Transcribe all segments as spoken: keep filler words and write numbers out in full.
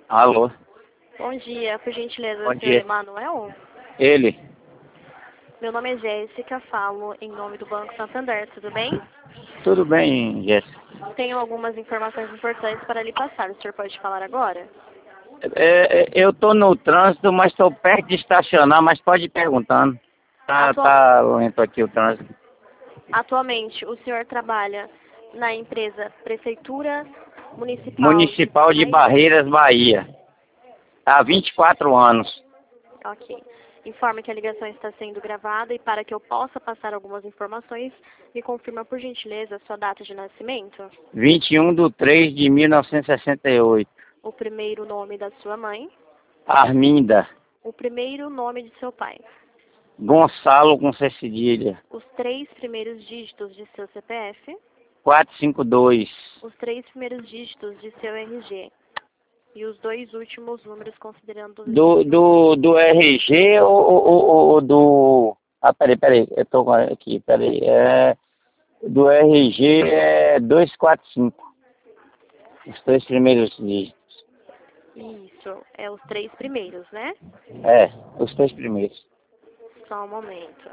Alô? Bom dia, por gentileza, Bom senhor dia. Emanuel? Ele? Meu nome é Jéssica, falo em nome do Banco Santander, tudo bem? Tudo bem, Jéssica? Tenho algumas informações importantes para lhe passar, o senhor pode falar agora? É, é, eu tô no trânsito, mas estou perto de estacionar, mas pode ir perguntando. Tá, Atual... tá lento aqui o trânsito. Atualmente, o senhor trabalha na empresa Prefeitura Municipal de Municipal de Barreiras? Barreiras, Bahia. Há vinte e quatro anos. Ok. Informe que a ligação está sendo gravada e para que eu possa passar algumas informações, me confirma, por gentileza, a sua data de nascimento, vinte e um de três de mil novecentos e sessenta e oito. o primeiro nome da sua mãe, Arminda. o primeiro nome de seu pai, Gonçalo com C cedilha. os três primeiros dígitos de seu C P F, quatrocentos e cinquenta e dois. os três primeiros dígitos de seu R G e os dois últimos números considerando... Do, do, do R G ou, ou, ou, ou do... Ah, peraí, peraí. Eu tô aqui, peraí. É... Do R G é duzentos e quarenta e cinco. Os três primeiros dígitos. Isso, é os três primeiros, né? É, os três primeiros. Só um momento.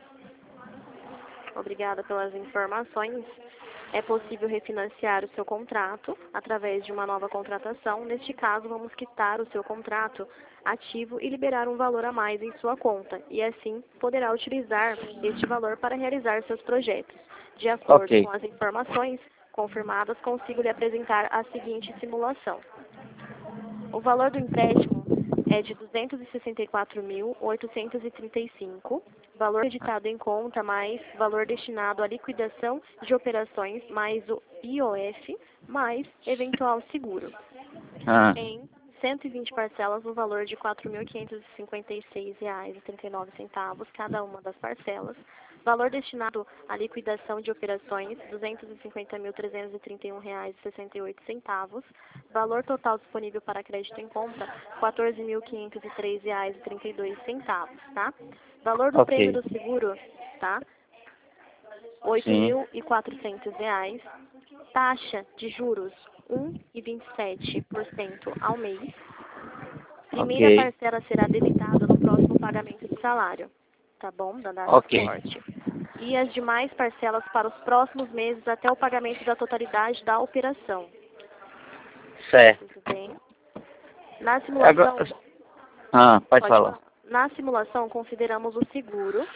Obrigada pelas informações. É possível refinanciar o seu contrato através de uma nova contratação. Neste caso, vamos quitar o seu contrato ativo e liberar um valor a mais em sua conta. E assim, poderá utilizar este valor para realizar seus projetos. De acordo Ok. com as informações confirmadas, consigo lhe apresentar a seguinte simulação. O valor do empréstimo é de duzentos e sessenta e quatro mil, oitocentos e trinta e cinco, valor acreditado em conta mais valor destinado à liquidação de operações mais o I O F mais eventual seguro, Ah, em cento e vinte parcelas no valor de quatro mil quinhentos e cinquenta e seis reais e trinta e nove centavos cada uma das parcelas. Valor destinado à liquidação de operações, duzentos e cinquenta mil, trezentos e trinta e um reais e sessenta e oito centavos. Valor total disponível para crédito em conta, quatorze mil quinhentos e três reais e trinta e dois centavos, tá? Valor do prêmio ok. do seguro, tá? oito Sim. mil e quatrocentos reais. Taxa de juros, um vírgula vinte e sete por cento ao mês. Primeira Ok. parcela será debitada no próximo pagamento do salário, tá bom? Da data Ok. corte. E as demais parcelas para os próximos meses até o pagamento da totalidade da operação. Certo. Tudo bem? Na Agora... simulação, Ah, pode pode falar. falar. Na simulação, consideramos o seguro,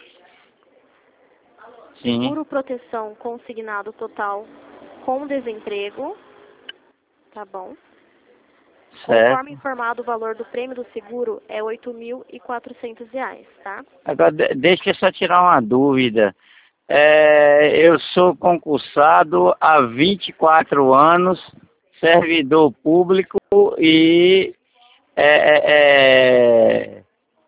Sim. seguro proteção consignado total com desemprego, tá bom? Conforme Certo. informado, o valor do prêmio do seguro é oito mil e quatrocentos reais, tá? Agora, de- deixa eu só tirar uma dúvida. É, eu sou concursado há vinte e quatro anos, servidor público e é, é, é,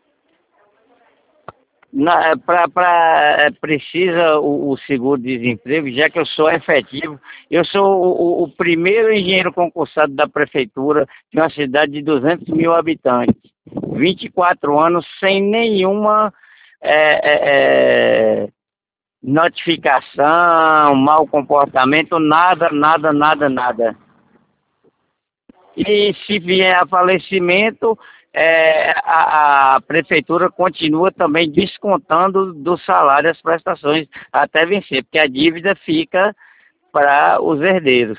na, pra, pra, é, precisa o, o seguro-desemprego, já que eu sou efetivo. Eu sou o, o o primeiro engenheiro concursado da prefeitura de uma cidade de duzentos mil habitantes. vinte e quatro anos sem nenhuma é, é, é, notificação, mau comportamento, nada, nada, nada, nada. E se vier a falecimento, é, a, a prefeitura continua também descontando do salário as prestações até vencer, porque a dívida fica para os herdeiros.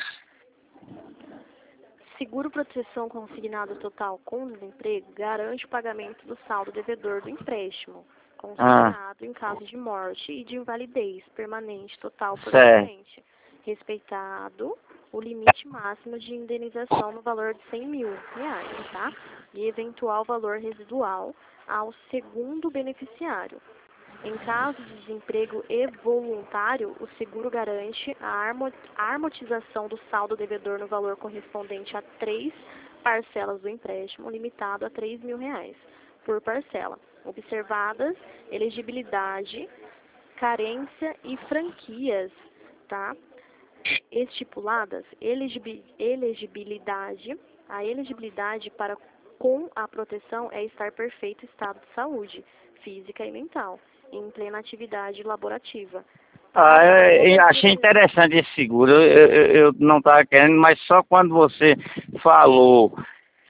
Seguro proteção consignado total com desemprego garante o pagamento do saldo devedor do empréstimo, Ah, consignado em caso de morte e de invalidez permanente total por certo. acidente, respeitado o limite máximo de indenização no valor de cem mil reais, tá? E eventual valor residual ao segundo beneficiário. Em caso de desemprego involuntário, o seguro garante a amortização do saldo devedor no valor correspondente a três parcelas do empréstimo, limitado a três mil reais por parcela, observadas elegibilidade, carência e franquias, tá? Estipuladas, elegibi- elegibilidade, a elegibilidade para com a proteção é estar perfeito estado de saúde, física e mental, em plena atividade laborativa. Ah, Para eu, eu achei cobertura... interessante esse seguro. Eu, eu, eu não estava querendo, mas só quando você falou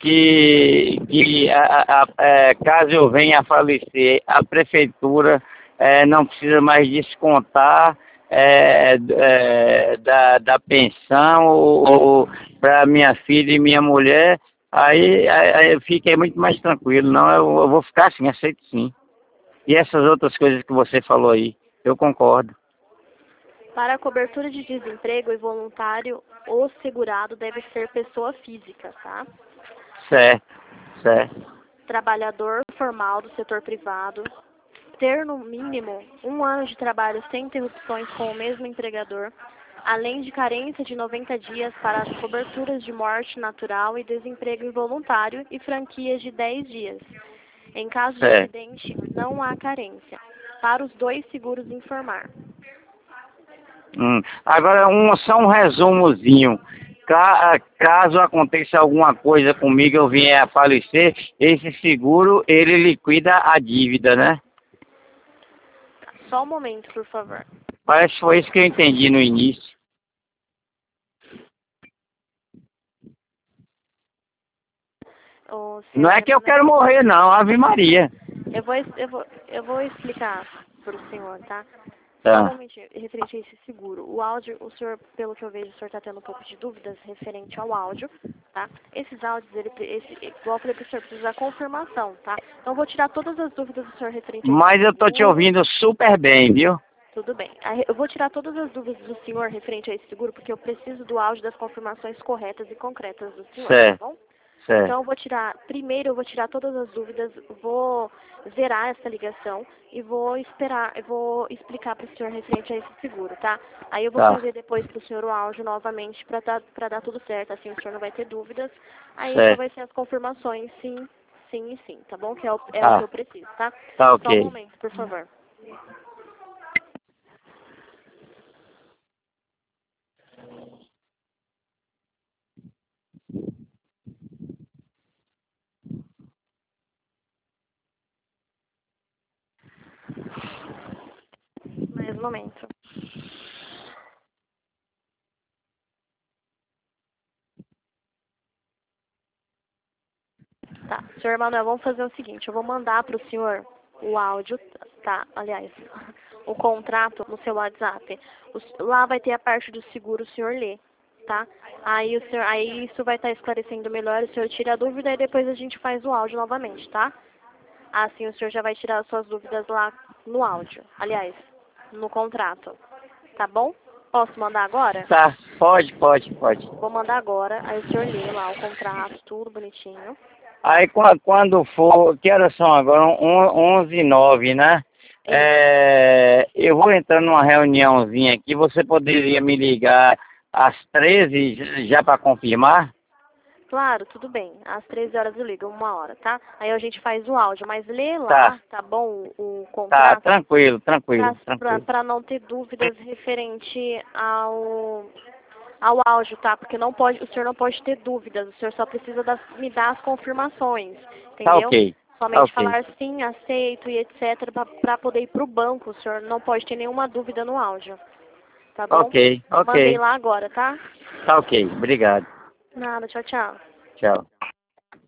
que, que a, a, a, é, caso eu venha a falecer, a prefeitura é, não precisa mais descontar é, é, da, da pensão ou, ou para minha filha e minha mulher, aí, aí, aí eu fiquei muito mais tranquilo. Não, eu, eu vou ficar assim, aceito sim. E essas outras coisas que você falou aí, eu concordo. Para a cobertura de desemprego e voluntário, o segurado deve ser pessoa física, tá? Certo, certo. Trabalhador formal do setor privado, ter no mínimo um ano de trabalho sem interrupções com o mesmo empregador, além de carência de noventa dias para as coberturas de morte natural e desemprego involuntário e franquias de dez dias. Em caso de certo. acidente, não há carência. Para os dois seguros informar. Hum. Agora, um, só um resumozinho. Ca- Caso aconteça alguma coisa comigo, eu vier a falecer, esse seguro, ele liquida a dívida, né? Só um momento, por favor. Parece que foi isso que eu entendi no início. Ô, Não senhor é que eu Emanuel, quero morrer, não, Ave Maria. eu vou, eu vou, eu vou explicar para o senhor, tá? Só um Tá. momentinho, referente a esse seguro. O áudio, o senhor, pelo que eu vejo, o senhor está tendo um pouco de dúvidas referente ao áudio, tá? Esses áudios, ele, esse, igual eu falei para o senhor, precisa da confirmação, tá? Então, eu vou tirar todas as dúvidas do senhor referente a esse Mas eu tô te seguro. ouvindo super bem, viu? Tudo bem. Aí, eu vou tirar todas as dúvidas do senhor referente a esse seguro, porque eu preciso do áudio das confirmações corretas e concretas do senhor, tá Certo, bom? certo. Então, eu vou tirar, primeiro eu vou tirar todas as dúvidas, vou zerar essa ligação e vou esperar, eu vou explicar para o senhor referente a esse seguro, tá? Aí eu vou Tá, fazer depois para o senhor o áudio novamente para dar, para dar tudo certo, assim o senhor não vai ter dúvidas. Aí só certo. vai ser as confirmações, sim, sim e sim, tá bom? Que é o, é o que Tá, eu preciso, tá? tá Só um ok. momento, por favor. Mais um momento. Tá, senhor Emanuel, vamos fazer o seguinte, eu vou mandar para o senhor o áudio, tá? Aliás, o contrato no seu WhatsApp. O- lá vai ter a parte do seguro, o senhor lê, tá? Aí o senhor, aí isso vai estar esclarecendo melhor, o senhor tira a dúvida e depois a gente faz o áudio novamente, tá? Assim o senhor já vai tirar as suas dúvidas lá no áudio, aliás, no contrato, tá bom? Posso mandar agora? Tá, pode, pode, pode. Vou mandar agora, aí o senhor lê lá o contrato, tudo bonitinho. Aí qua- quando for, que horas são agora? On- onze e nove, né? Isso. É, eu vou entrar numa reuniãozinha aqui, você poderia me ligar às treze j- já para confirmar? Claro, tudo bem. Às treze horas eu ligo, uma hora, tá? Aí a gente faz o áudio, mas lê Tá, lá, tá bom, o, o tá, contrato, tranquilo, tranquilo, pra, tranquilo. pra não ter dúvidas referente ao, ao áudio, tá? Porque não pode, o senhor não pode ter dúvidas, o senhor só precisa das, me dar as confirmações, Tá entendeu? ok, tá Somente ok, falar sim, aceito e etcétera pra, pra poder ir pro banco, o senhor não pode ter nenhuma dúvida no áudio, tá bom? ok, Mandei ok, lá agora, tá? tá ok, obrigado, Nada, tchau, tchau. tchau.